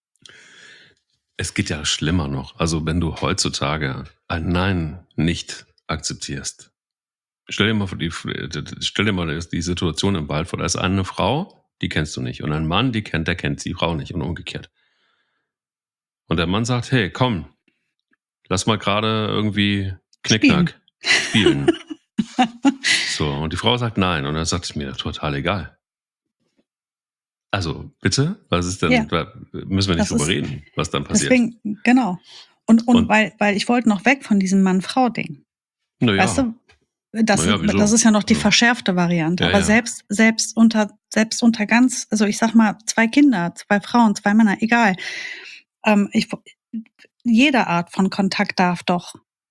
Es geht ja schlimmer noch. Also, wenn du heutzutage ein Nein nicht akzeptierst. Stell dir mal vor die stell dir mal die Situation im Wald vor. Da ist eine Frau, die kennst du nicht. Und ein Mann, die kennt der kennt die Frau nicht und umgekehrt. Und der Mann sagt: „Hey, komm, lass mal gerade irgendwie Spielen. Knick-Knack spielen.“ So, und die Frau sagt: „Nein.“ Und dann sagt: „Ist mir total egal.“ Also, bitte? Was ist Ja, denn da müssen wir nicht das drüber ist reden, was dann passiert. deswegen genau. Und und Und weil weil ich wollte noch weg von diesem Mann-Frau-Ding. na Weißt ja. du, das Na ist ja, das wieso? ist ja noch die Also, verschärfte Variante. ja, Aber ja. selbst selbst unter selbst unter ganz also, ich sage mal, zwei Kinder, zwei Frauen, zwei Männer, egal. Ähm, ich w jede Art von Kontakt darf doch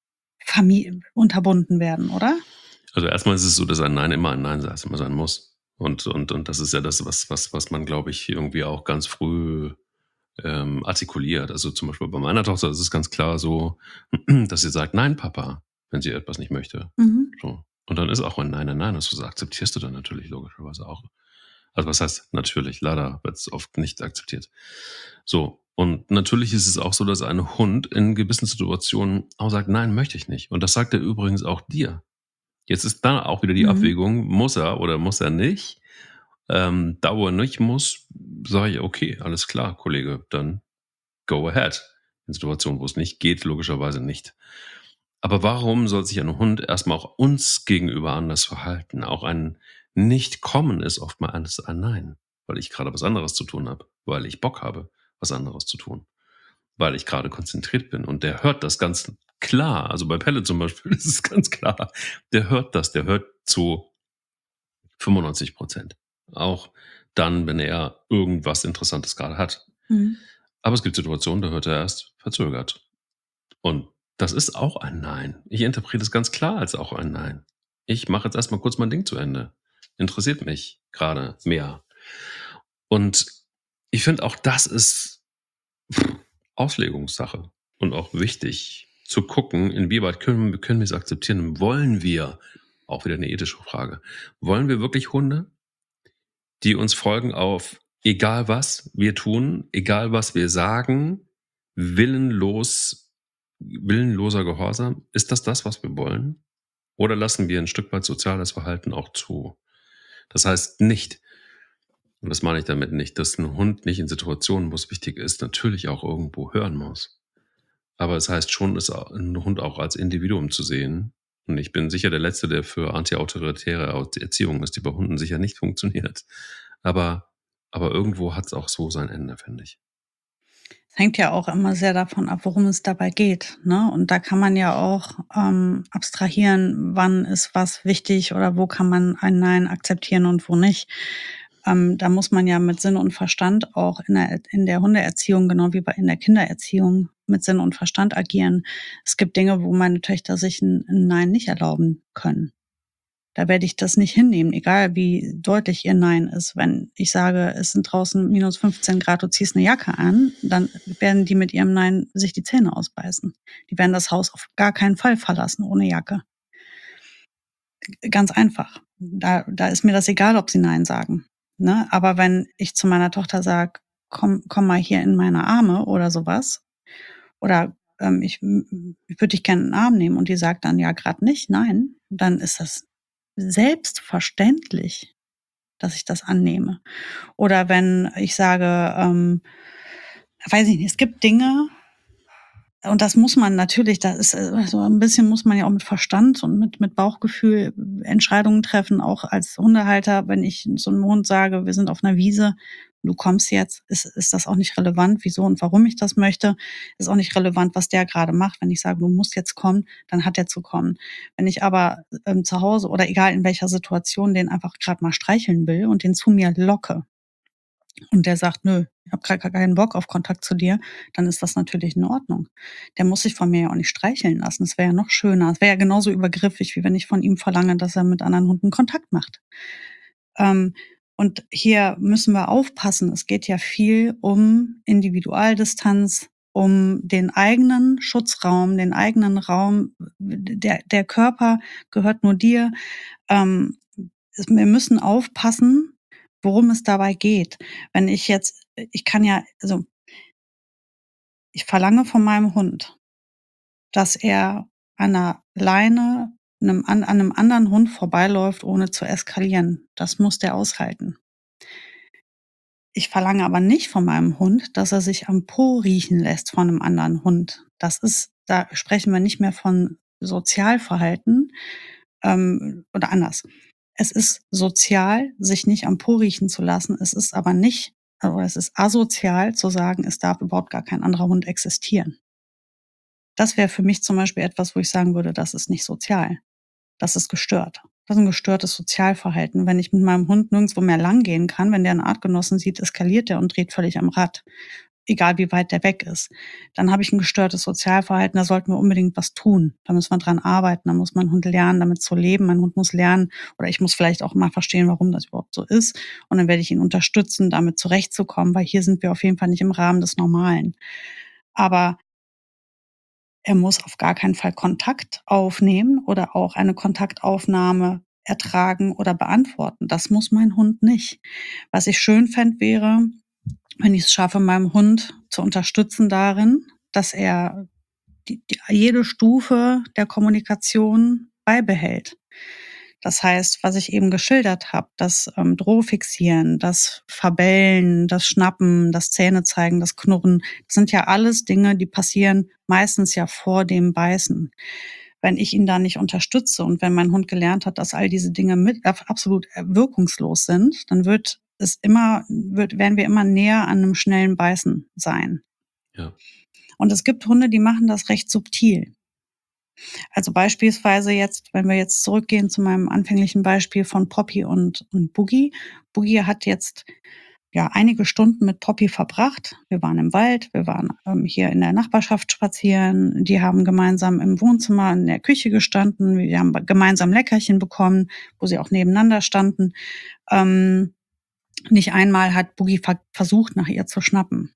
vermi unterbunden werden, oder? Also, erst mal ist es so, dass ein Nein immer ein Nein sei immer sein muss. Und und und das ist ja das, was was was man, glaube ich, irgendwie auch ganz früh, ähm, artikuliert. Also, zum Beispiel bei meiner Tochter ist es ganz klar so, dass sie sagt: „Nein, Papa“, wenn sie etwas nicht möchte. Mhm. So. Und dann ist auch ein Nein ein Nein. Das akzeptierst du dann natürlich logischerweise auch. Also, was heißt natürlich? Leider wird's oft nicht akzeptiert. So, und natürlich ist es auch so, dass ein Hund in gewissen Situationen auch sagt: „Nein, möchte ich nicht.“ Und das sagt er übrigens auch dir. Jetzt ist da auch wieder die Mhm. Abwägung, muss er oder muss er nicht? Ähm, da, wo er nicht muss, sage ich: „Okay, alles klar, Kollege, dann go ahead.“ In Situationen, wo es nicht geht, logischerweise nicht. Aber warum soll sich ein Hund erst mal auch uns gegenüber anders verhalten? Auch ein Nicht-Kommen ist oftmals ein Nein, weil ich grade was anderes zu tun habe, weil ich Bock habe, was anderes zu tun, weil ich grade konzentriert bin. Und der hört das ganz klar. Also, bei Pelle zum Beispiel ist es ganz klar. Der hört das, der hört zu fünfundneunzig Prozent. Auch dann, wenn er irgendwas Interessantes grade hat. Mhm. Aber es gibt Situationen, da hört er erst verzögert. Und das ist auch ein Nein. Ich interpretiere das ganz klar als auch ein Nein. Ich mache jetzt erst mal kurz mein Ding zu Ende. Interessiert mich grade mehr. Und ich finde auch, das ist Auslegungssache und auch wichtig zu gucken, inwieweit können können wir's akzeptieren? Wollen wir auch wieder 'ne ethische Frage. Wollen wir wirklich Hunde, die uns folgen auf egal was wir tun, egal was wir sagen, willenlos willenloser Gehorsam? Ist das das, was wir wollen? Oder lassen wir 'n Stück weit soziales Verhalten auch zu? Das heißt nicht und das meine ich damit nicht, dass 'n Hund nicht in Situationen, wo's wichtig ist, natürlich auch irgendwo hören muss. Aber es heißt schon, es a 'n Hund auch als Individuum zu sehen. Und ich bin sicher der Letzte, der für antiautoritäre Aut Erziehung ist, die bei Hunden sicher nicht funktioniert. Aber aber irgendwo hat's auch so sein Ende, finde ich. Hängt ja auch immer sehr davon ab, worum es dabei geht, ne? Und da kann man ja auch, ähm, abstrahieren, wann ist was wichtig oder wo kann man ein Nein akzeptieren und wo nicht. Ähm, da muss man ja mit Sinn und Verstand auch in der in der Hundeerziehung, genau wie bei in der Kindererziehung, mit Sinn und Verstand agieren. Es gibt Dinge, wo meine Töchter sich 'n 'n Nein nicht erlauben können. Da werde ich das nicht hinnehmen, egal wie deutlich ihr Nein ist. Wenn ich sage, es sind draußen minus fünfzehn Grad, du ziehst eine Jacke an, dann werden die mit ihrem Nein sich die Zähne ausbeißen. Die werden das Haus auf gar keinen Fall verlassen ohne Jacke. Ganz einfach. Da, da ist mir das egal, ob sie Nein sagen. Ne? Aber wenn ich zu meiner Tochter sage, komm, komm mal hier in meine Arme oder sowas, oder ähm, ich, ich würde dich gerne in den Arm nehmen und die sagt dann ja gerade nicht, nein, dann ist das selbstverständlich, dass ich das annehme. Oder wenn ich sage, ähm, weiß ich nicht, es gibt Dinge, und das muss man natürlich, da ist äh, so ein bisschen muss man ja auch mit Verstand und mit mit Bauchgefühl Entscheidungen treffen, auch als Hundehalter. Wenn ich so 'nem Hund sage: „Wir sind auf 'ner Wiese, du kommst jetzt“, ist ist das auch nicht relevant, wieso und warum ich das möchte. Ist auch nicht relevant, was der grade macht. Wenn ich sage: „Du musst jetzt kommen“, dann hat er zu kommen. Wenn ich aber, ähm, zu Hause oder egal in welcher Situation den einfach grad mal streicheln will und den zu mir locke und der sagt: „Nö, ich habe grad gar keinen Bock auf Kontakt zu dir“, dann ist das natürlich in Ordnung. Der muss sich von mir ja auch nicht streicheln lassen. Das wäre ja noch schöner. Es wäre ja genauso übergriffig, wie wenn ich von ihm verlange, dass er mit anderen Hunden Kontakt macht. Ähm, und hier müssen wir aufpassen. Es geht ja viel um Individualdistanz, um den eigenen Schutzraum, den eigenen Raum. Der der Körper gehört nur dir. Ähm, es wir müssen aufpassen, worum es dabei geht. Wenn ich jetzt ich kann ja also ich verlange von meinem Hund, dass er an 'ner Leine 'nem an an 'nem anderen Hund vorbeiläuft, ohne zu eskalieren. Das muss der aushalten. Ich verlange aber nicht von meinem Hund, dass er sich am Po riechen lässt von 'nem anderen Hund. Das ist da sprechen wir nicht mehr von Sozialverhalten, ähm, oder anders. Es ist sozial, sich nicht am Po riechen zu lassen. Es ist aber nicht oder es ist asozial zu sagen, es darf überhaupt gar kein anderer Hund existieren. Das wäre für mich zum Beispiel etwas, wo ich sagen würde, das ist nicht sozial. Das ist gestört. Das ist 'n gestörtes Sozialverhalten. Wenn ich mit meinem Hund nirgendswo mehr langgehen kann, wenn der 'n Artgenossen sieht, eskaliert der und dreht völlig am Rad, egal wie weit der weg ist. Dann habe ich 'n gestörtes Sozialverhalten, da sollten wir unbedingt was tun. Da müssen wir dran arbeiten. Da muss mein Hund lernen, damit zu leben. Mein Hund muss lernen oder ich muss vielleicht auch mal verstehen, warum das überhaupt so ist. Und dann werde ich ihn unterstützen, damit zurechtzukommen, weil hier sind wir auf jeden Fall nicht im Rahmen des Normalen. Aber er muss auf gar keinen Fall Kontakt aufnehmen oder auch eine Kontaktaufnahme ertragen oder beantworten. Das muss mein Hund nicht. Was ich schön fände, wäre, wenn ich's schaffe, meinem Hund zu unterstützen darin, dass er die die jede Stufe der Kommunikation beibehält. Das heißt, was ich eben geschildert habe, das, ähm, Drohfixieren, das Verbellen, das Schnappen, das Zähnezeigen, das Knurren, das sind ja alles Dinge, die passieren meistens ja vor dem Beißen. Wenn ich ihn da nicht unterstütze und wenn mein Hund gelernt hat, dass all diese Dinge mit ab absolut, äh, wirkungslos sind, dann wird es immer wird werden wir immer näher an 'nem schnellen Beißen sein. Ja. Und es gibt Hunde, die machen das recht subtil. Also, beispielsweise jetzt, wenn wir jetzt zurückgehen zu meinem anfänglichen Beispiel von Poppy und und Boogie. Boogie hat jetzt, ja, einige Stunden mit Poppy verbracht. Wir waren im Wald, wir waren, ähm, hier in der Nachbarschaft spazieren. Die haben gemeinsam im Wohnzimmer in der Küche gestanden. Wir haben gemeinsam Leckerchen bekommen, wo sie auch nebeneinander standen. Ähm, nicht einmal hat Boogie ver versucht, nach ihr zu schnappen.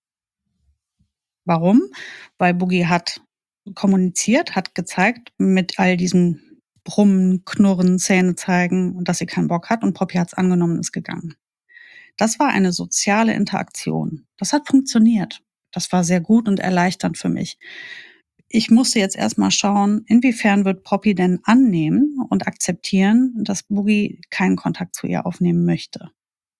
Warum? Weil Boogie hat kommuniziert, hat gezeigt mit all diesem Brummen, Knurren, Zähnezeigen, dass sie keinen Bock hat und Poppy hat's angenommen und ist gegangen. Das war eine soziale Interaktion. Das hat funktioniert. Das war sehr gut und erleichternd für mich. Ich musste jetzt erst mal schauen, inwiefern wird Poppy denn annehmen und akzeptieren, dass Boogie keinen Kontakt zu ihr aufnehmen möchte.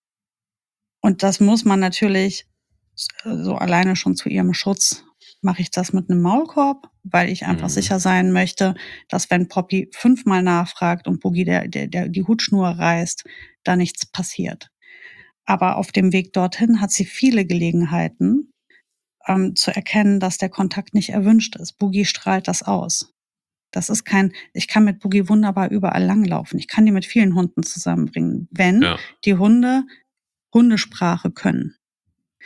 Und das muss man natürlich s so alleine schon zu ihrem Schutz mache ich das mit 'nem Maulkorb, weil ich einfach Mhm. sicher sein möchte, dass wenn Poppy fünfmal nachfragt und Boogie der der der die Hutschnur reißt, da nichts passiert. Aber auf dem Weg dorthin hat sie viele Gelegenheiten, ähm, zu erkennen, dass der Kontakt nicht erwünscht ist. Boogie strahlt das aus. Das ist kein ich kann mit Boogie wunderbar überall langlaufen. Ich kann die mit vielen Hunden zusammenbringen, wenn Ja. die Hunde Hundesprache können.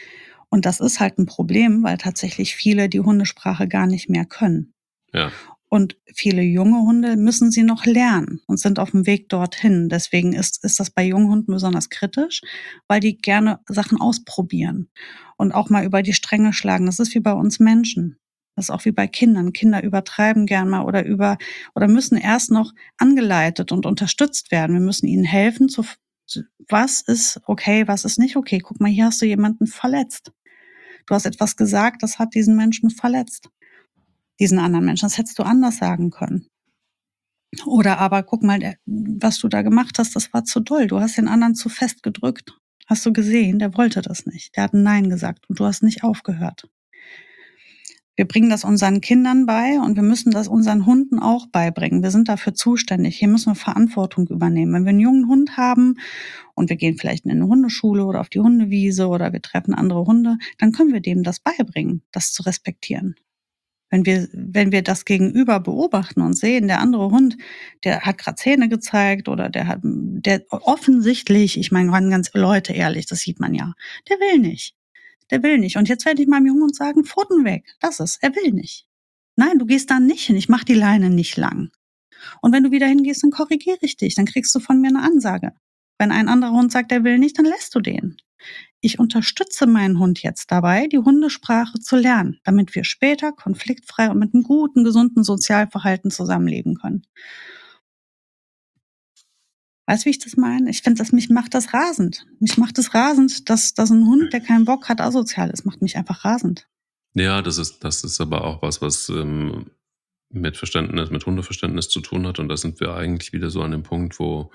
Und das ist halt 'n Problem, weil tatsächlich viele die Hundesprache gar nicht mehr können. Ja. Und viele junge Hunde müssen sie noch lernen und sind auf dem Weg dorthin. Deswegen ist ist das bei jungen Hunden besonders kritisch, weil die gerne Sachen ausprobieren und auch mal über die Stränge schlagen. Das ist wie bei uns Menschen. Das ist auch wie bei Kindern. Kinder übertreiben gern mal oder über oder müssen erst noch angeleitet und unterstützt werden. Wir müssen ihnen helfen zu f was ist okay, was ist nicht okay. Guck mal, hier hast du jemanden verletzt. Du hast etwas gesagt, das hat diesen Menschen verletzt, diesen anderen Menschen. Das hättest du anders sagen können. Oder aber guck mal, der was du da gemacht hast, das war zu doll. Du hast den anderen zu fest gedrückt. Hast du gesehen, der wollte das nicht. Der hat „Nein" gesagt und du hast nicht aufgehört. Wir bringen das unseren Kindern bei und wir müssen das unseren Hunden auch beibringen. Wir sind dafür zuständig. Hier müssen wir Verantwortung übernehmen. Wenn wir 'n jungen Hund haben und wir gehen vielleicht in 'ne Hundeschule oder auf die Hundewiese oder wir treffen andere Hunde, dann können wir dem das beibringen, das zu respektieren. Wenn wir wenn wir das Gegenüber beobachten und sehen, der andere Hund, der hat grad Zähne gezeigt oder der hat der offensichtlich, ich meine mal ganz Leute, ehrlich, das sieht man ja, der will nicht. Der will nicht. Und jetzt werde ich meinem jungen Hund sagen: „Pfoten weg." Lass es, er will nicht. Nein, du gehst da nicht hin. Ich mache die Leine nicht lang. Und wenn du wieder hingehst, dann korrigiere ich dich. Dann kriegst du von mir 'ne Ansage. Wenn ein anderer Hund sagt, er will nicht, dann lässt du den. Ich unterstütze meinen Hund jetzt dabei, die Hundesprache zu lernen, damit wir später konfliktfrei und mit 'nem guten, gesunden Sozialverhalten zusammenleben können. Weißt du, wie ich das meine? Ich finde das mich macht das rasend. Mich macht es rasend, dass dass 'n Hund, der keinen Bock hat, asozial ist. Macht mich einfach rasend. Ja, das ist das ist aber auch was, was, ähm, mit Verständnis mit Hundeverständnis zu tun hat. Und da sind wir eigentlich wieder so an dem Punkt, wo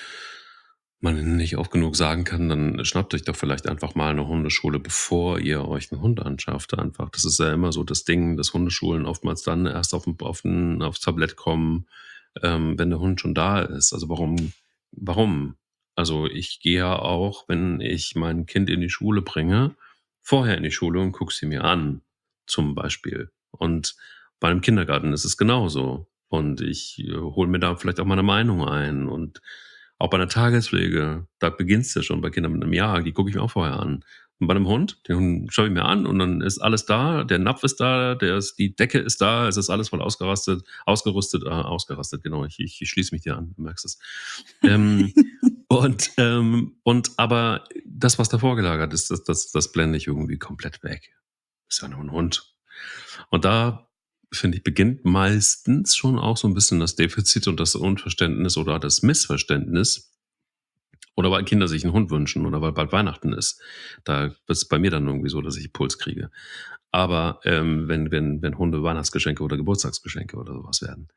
man nicht oft genug sagen kann: „Dann schnappt euch doch vielleicht einfach mal 'ne Hundeschule, bevor ihr euch 'n Hund anschafft einfach." Das ist ja immer so das Ding, dass Hundeschulen oftmals dann erst auf 'n auf 'n aufs Tablett kommen, ähm, wenn der Hund schon da ist. Also, warum warum? Also, ich gehe ja auch, wenn ich mein Kind in die Schule bringe, vorher in die Schule und gucke sie mir an, zum Beispiel. Und bei 'nem Kindergarten ist es genauso. Und ich, äh, hole mir da vielleicht auch mal 'ne Meinung ein. Und auch bei 'ner Tagespflege, da beginnt's ja schon bei Kindern mit 'nem Jahr, die gucke ich mir auch vorher an. Und bei 'nem Hund, den schaue ich mir an und dann ist alles da, der Napf ist da, der ist die Decke ist da, es ist alles voll ausgerastet ausgerüstet, äh, ausgerastet, genau. Ich ich ich schließe mich dir an, du merkst es. Ähm, und, ähm und aber das, was davor gelagert ist, das das das blende ich irgendwie komplett weg. Ist ja nur 'n Hund. Und da, finde ich, beginnt meistens schon auch so 'n bisschen das Defizit und das Unverständnis oder das Missverständnis. Oder weil Kinder sich 'n Hund wünschen oder weil bald Weihnachten ist. Da wird's bei mir dann irgendwie so, dass ich Puls kriege. Aber, ähm, wenn wenn wenn Hunde Weihnachtsgeschenke oder Geburtstagsgeschenke oder so was werden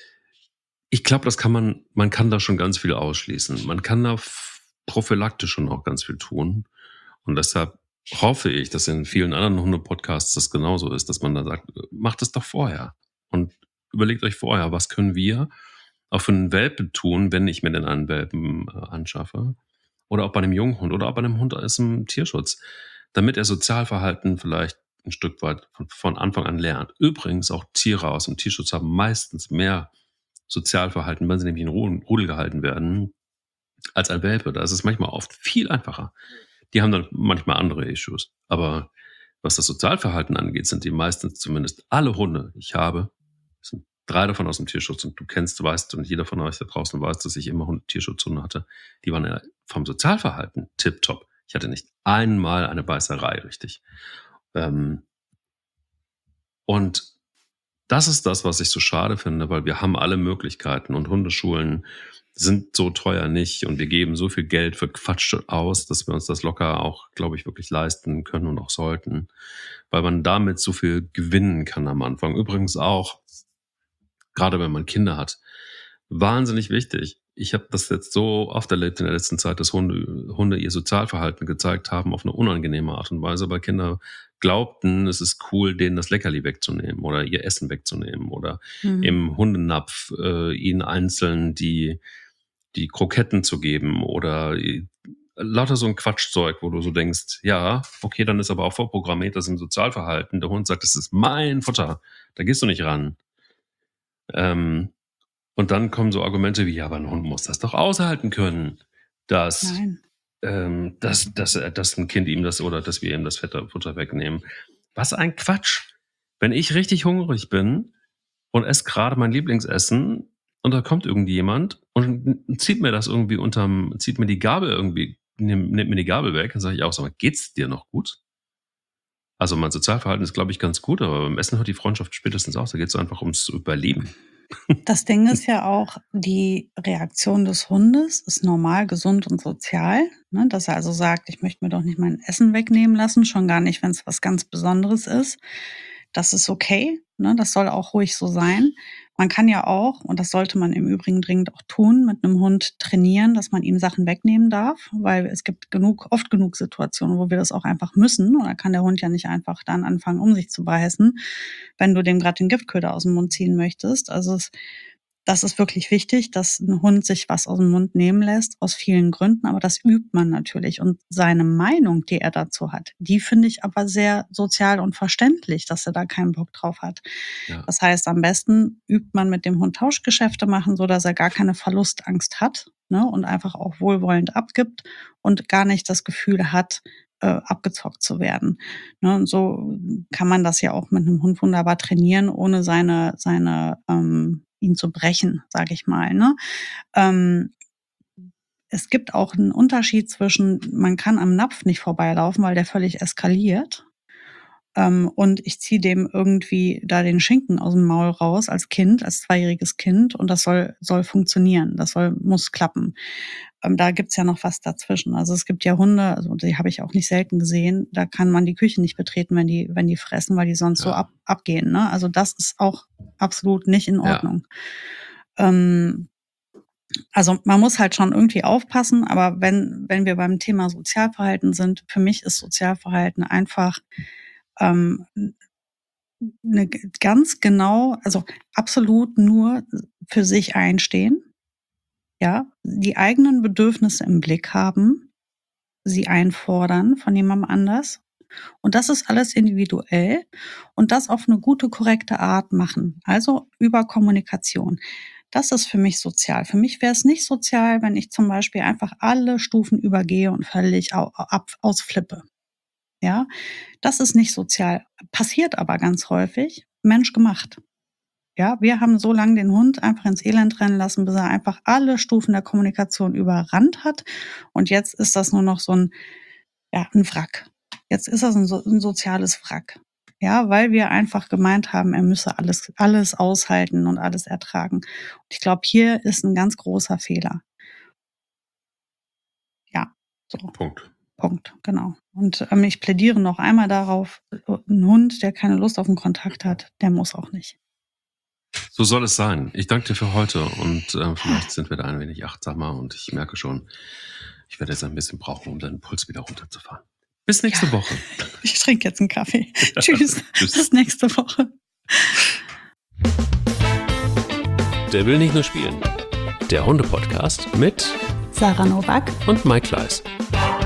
ich glaube, das kann man man kann da schon ganz viel ausschließen. Man kann da f prophylaktisch schon auch ganz viel tun. Und deshalb hoffe ich, dass in vielen anderen Hunde-Podcasts das genauso ist, dass man da sagt: „Äh, macht es doch vorher. Und überlegt euch vorher, was können wir auch für 'n Welpen tun, wenn ich mir denn einen Welpen, äh, anschaffe oder auch bei 'nem Junghund oder auch bei 'nem Hund aus'm Tierschutz, damit er Sozialverhalten vielleicht 'n Stück weit von von Anfang an lernt." Übrigens auch Tiere aus'm Tierschutz haben meistens mehr Sozialverhalten, weil sie nämlich in Ru Rudel gehalten werden, als ein Welpe. Da ist es manchmal oft viel einfacher. Die haben dann manchmal andere Issues. Aber was das Sozialverhalten angeht, sind die meistens zumindest alle Hunde, die ich habe sind drei davon aus'm Tierschutz und du kennst du weißt und jeder von euch da draußen weiß, dass ich immer Hund Tierschutzhunde hatte. Die waren ja vom Sozialverhalten tipptopp. Ich hatte nicht einmal eine Beißerei, richtig. Ähm und das ist das, was ich so schade finde, weil wir haben alle Möglichkeiten und Hundeschulen sind so teuer nicht und wir geben so viel Geld für Quatsch aus, dass wir uns das locker auch, glaube ich, wirklich leisten können und auch sollten, weil man damit so viel gewinnen kann am Anfang. Übrigens auch grade wenn man Kinder hat, wahnsinnig wichtig. Ich habe das jetzt so oft erlebt in der letzten Zeit, dass Hunde Hunde ihr Sozialverhalten gezeigt haben auf 'ne unangenehme Art und Weise, weil Kinder glaubten, es ist cool, denen das Leckerli wegzunehmen oder ihr Essen wegzunehmen oder Mhm. im Hundenapf, äh, ihnen einzeln die die Kroketten zu geben oder i lauter so 'n Quatschzeug, wo du so denkst: „Ja, okay, dann ist aber auch vorprogrammiert, das ist 'n Sozialverhalten." Der Hund sagt: „Das ist mein Futter, da gehst du nicht ran." Ähm, und dann kommen so Argumente wie: „Ja, aber 'n Hund muss das doch aushalten können, dass Nein. ähm, dass dass er dass 'n Kind ihm das oder dass wir ihm das Fette Futter wegnehmen." Was ein Quatsch! Wenn ich richtig hungrig bin und esse gerade mein Lieblingsessen und da kommt irgendjemand und zieht mir das irgendwie unterm, zieht mir die Gabel irgendwie, nimmt, nimmt mir die Gabel weg, dann sage ich auch, sag mal, geht's dir noch gut? Also mein Sozialverhalten ist, glaube ich, ganz gut, aber beim Essen hört die Freundschaft spätestens auf. Da geht es einfach ums Überleben. Das Ding ist ja auch, die Reaktion des Hundes ist normal, gesund und sozial, ne? Dass er also sagt: „Ich möchte mir doch nicht mein Essen wegnehmen lassen“, schon gar nicht, wenn es was ganz Besonderes ist. Das ist okay, ne? Das soll auch ruhig so sein. Man kann ja auch, und das sollte man im Übrigen dringend auch tun, mit einem Hund trainieren, dass man ihm Sachen wegnehmen darf, weil es gibt genug oft genug Situationen, wo wir das auch einfach müssen. Und da kann der Hund ja nicht einfach dann anfangen, um sich zu beißen, wenn du dem gerade den Giftköder aus dem Mund ziehen möchtest. Also, es das ist wirklich wichtig, dass ein Hund sich was aus dem Mund nehmen lässt, aus vielen Gründen, aber das übt man natürlich. Und seine Meinung, die er dazu hat, die finde ich aber sehr sozial und verständlich, dass er da keinen Bock drauf hat. Ja, Das heißt, am besten übt man mit dem Hund Tauschgeschäfte machen, so dass er gar keine Verlustangst hat, ne, und einfach auch wohlwollend abgibt und gar nicht das Gefühl hat, äh, abgezockt zu werden, ne? Und so kann man das ja auch mit einem Hund wunderbar trainieren, ohne seine seine, ähm ihn zu brechen, sage ich mal, ne? Ähm, Es gibt auch einen Unterschied zwischen, man kann am Napf nicht vorbeilaufen, weil der völlig eskaliert, ähm, und ich ziehe dem irgendwie da den Schinken aus dem Maul raus als Kind, als zweijähriges Kind, und das soll soll funktionieren. Das soll muss klappen. Ähm, da gibt's ja noch was dazwischen. Also, es gibt ja Hunde, also, die habe ich auch nicht selten gesehen, da kann man die Küche nicht betreten, wenn die wenn die fressen, weil die sonst so ja, ab abgehen, ne? Also, das ist auch absolut nicht in ja, Ordnung. Ähm, also, man muss halt schon irgendwie aufpassen, aber wenn wenn wir beim Thema Sozialverhalten sind, für mich ist Sozialverhalten einfach, ähm, 'ne g ganz genau, also, absolut nur für sich einstehen, ja? Die eigenen Bedürfnisse im Blick haben, sie einfordern von jemandem anders. Und das ist alles individuell und das auf 'ne gute, korrekte Art machen, also über Kommunikation. Das ist für mich sozial. Für mich wäre es nicht sozial, wenn ich zum Beispiel einfach alle Stufen übergehe und völlig au ab ausflippe, ja? Das ist nicht sozial, passiert aber ganz häufig, menschgemacht. Ja, wir haben so lang den Hund einfach ins Elend rennen lassen, bis er einfach alle Stufen der Kommunikation überrannt hat. Und jetzt ist das nur noch so 'n, ja, 'n Wrack. Jetzt ist das 'n so 'n soziales Wrack. Ja, weil wir einfach gemeint haben, er müsse alles alles aushalten und alles ertragen. Und ich glaube, hier ist 'n ganz großer Fehler. Ja, so, Punkt. Punkt, genau. Und, ähm, ich plädiere noch einmal darauf, äh, 'n Hund, der keine Lust auf 'n Kontakt hat, der muss auch nicht. So soll es sein. Ich danke dir für heute und äh, vielleicht sind wir da ein wenig achtsamer und ich merke schon, ich werde jetzt ein bisschen brauchen, um deinen Puls wieder runterzufahren. Bis Ja, nächste Woche. ich trinke jetzt 'n Kaffee. Tschüss, Tschüss. bis nächste Woche. Der will nicht nur spielen. Der Hunde-Podcast mit Sarah Nowak und Mike Kleiss.